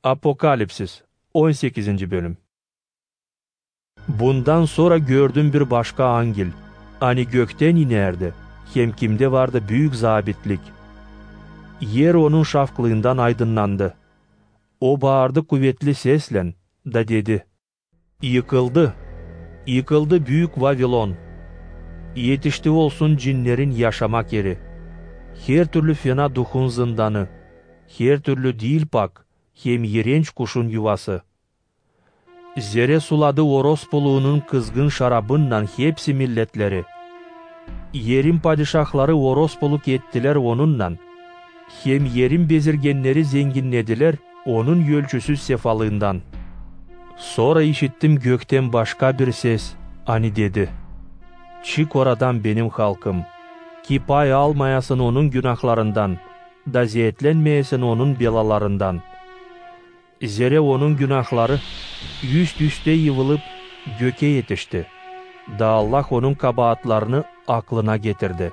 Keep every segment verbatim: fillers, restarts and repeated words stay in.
Apokalipsis on sekizinci bölüm. Bundan sonra gördüm bir başka angel, hani gökten inerdi, hem kimde vardı büyük zabitlik. Yer onun şafklığından aydınlandı. O bağırdı kuvvetli sesle, da dedi: Yıkıldı, yıkıldı büyük Vavilon. Yetişti olsun cinlerin yaşamak yeri. Her türlü fena duhun zindanı, her türlü değil pak, hem iğrenç kuşun yuvası. Zere suladı orospuluğunun kızgın şarabından hepsi milletleri. Yerin padişahları orospuluk ettiler onunla. Hem yerin bezirgenleri zenginlediler onun ölçüsüz sefalığından. Sonra işittim gökten başka bir ses, hani dedi: Çık oradan benim halkım, ki pay almayasın onun günahlarından, da ziyetlenmeyesin onun belalarından. Zere onun günahları üst üste yığılıp göke yetişti. Da Allah onun kabahatlarını aklına getirdi.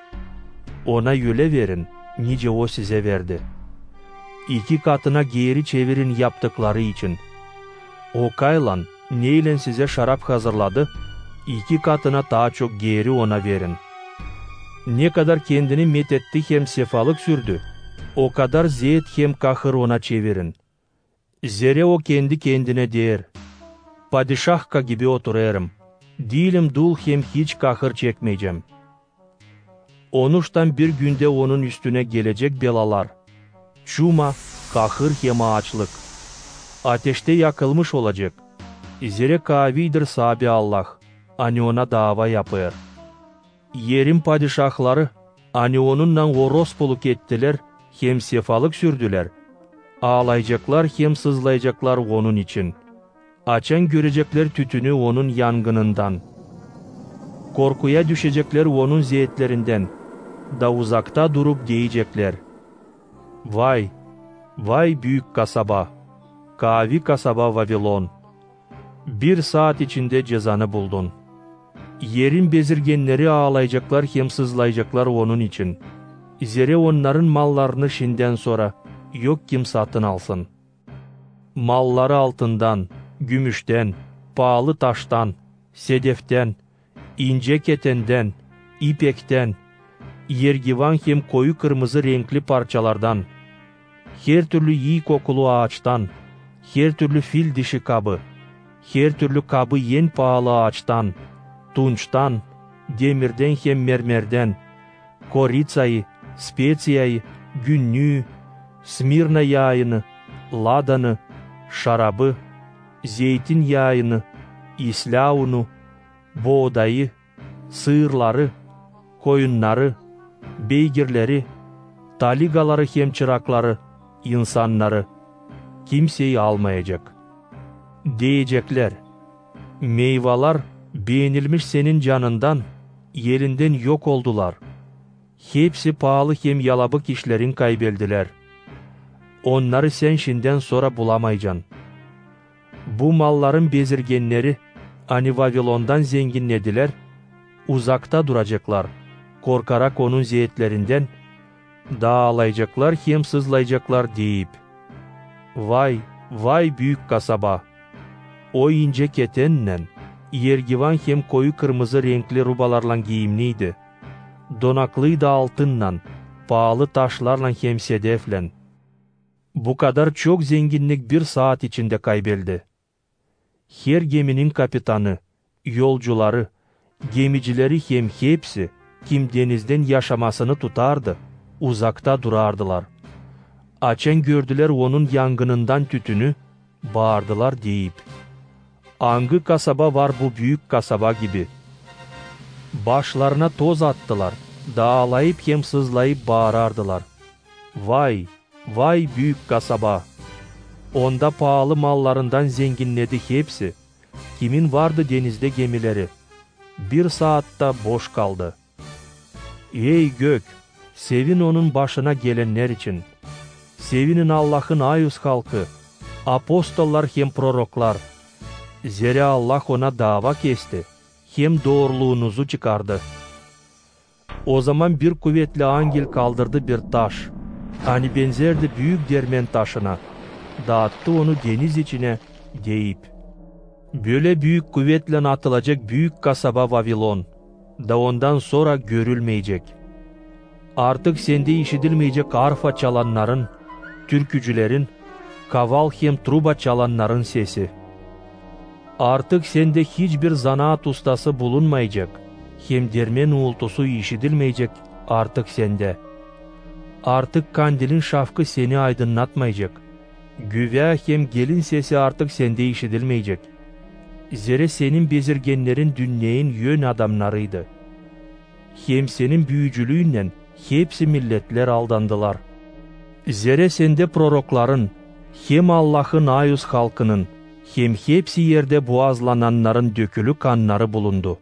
Ona yüle verin, nice o size verdi. İki katına geri çevirin yaptıkları için. O kaylan neyle size şarap hazırladı, iki katına daha çok geri ona verin. Ne kadar kendini methetti hem sefalık sürdü, o kadar zeyt hem kahır ona çevirin. Zere o kendi kendine der: Padişahka gibi oturarım, değilim dul hem hiç kahır çekmeyeceğim. Onuştan bir günde onun üstüne gelecek belalar, çuma, kahır hem açlık. Ateşte yakılmış olacak. Zere kavidir sabi Allah, hani ona dava yapar. Yerin padişahları, hani onunla orospuluk ettiler, hem sefalık sürdüler. Ağlayacaklar hem sızlayacaklar onun için. Açan görecekler tütünü onun yangınından. Korkuya düşecekler onun ziyetlerinden. Da uzakta durup diyecekler: Vay, vay büyük kasaba, kavi kasaba Vavilon. Bir saat içinde cezanı buldun. Yerin bezirgenleri ağlayacaklar hem sızlayacaklar onun için. Zere onların mallarını şimdiden sonra yok kim satın alsın. Malları altından, gümüşten, pahalı taştan, sedeften, ince ketenden, ipekten, yergivan hem koyu kırmızı renkli parçalardan, her türlü iyi kokulu ağaçtan, her türlü fil dişi kabı, her türlü kabı en pahalı ağaçtan, tunçtan, demirden hem mermerden, koritsayı, spetsiyayı, günlüğü, Smirna yağını, ladanı, şarabı, zeytin yağını, islavunu, buğdayı, sığırları, koyunları, beygirleri, taligaları hem çırakları, insanları kimseyi almayacak. Diyecekler: Meyveler beğenilmiş senin canından, yerinden yok oldular. Hepsi pahalı hem yalabık işlerin kaybeldiler. Onları sen şimdiden sonra bulamayacaksın. Bu malların bezirgenleri, hani Vavilon'dan zenginlediler, uzakta duracaklar, korkarak onun ziyetlerinden, dağılayacaklar hem sızlayacaklar deyip: Vay, vay büyük kasaba! O ince ketenle, yergivan hem koyu kırmızı renkli rubalarla giyimliydi. Donaklıydı altınla, pahalı taşlarla hem sedefle. Bu kadar çok zenginlik bir saat içinde kaybeldi. Her geminin kapitanı, yolcuları, gemicileri hem hepsi, kim denizden yaşamasını tutardı, uzakta durardılar. Açan gördüler onun yangınından tütünü, bağırdılar deyip: Angı kasaba var bu büyük kasaba gibi. Başlarına toz attılar, dağılayıp hem sızlayıp bağırardılar: Vay, vay büyük kasaba! Onda pahalı mallarından zenginledi hepsi. Kimin vardı denizde gemileri? Bir saatte boş kaldı. Ey gök! Sevin onun başına gelenler için. Sevinin Allah'ın ayus halkı, apostollar hem proroklar. Zere Allah ona dava kesti, hem doğruluğunuzu çıkardı. O zaman bir kuvvetli angel kaldırdı bir taş, hani benzerdi büyük dermen taşına. dağıttı onu deniz içine deyip. Böyle büyük kuvvetle atılacak büyük kasaba Vavilon da ondan sonra görülmeyecek. Artık sende işitilmeyecek arfa çalanların, türkücülerin, kaval hem truba çalanların sesi. Artık sende hiçbir zanaat ustası bulunmayacak, hem dermen uğultusu işitilmeyecek artık sende. Artık kandilin şafkı seni aydınlatmayacak. Güve hem gelin sesi artık sende işitilmeyecek. Zere senin bezirgenlerin dünyeğin yön adamlarıydı. Hem senin büyücülüğünle hepsi milletler aldandılar. Zere sende prorokların, hem Allah'ın ayus halkının, hem hepsi yerde boğazlananların dökülü kanları bulundu.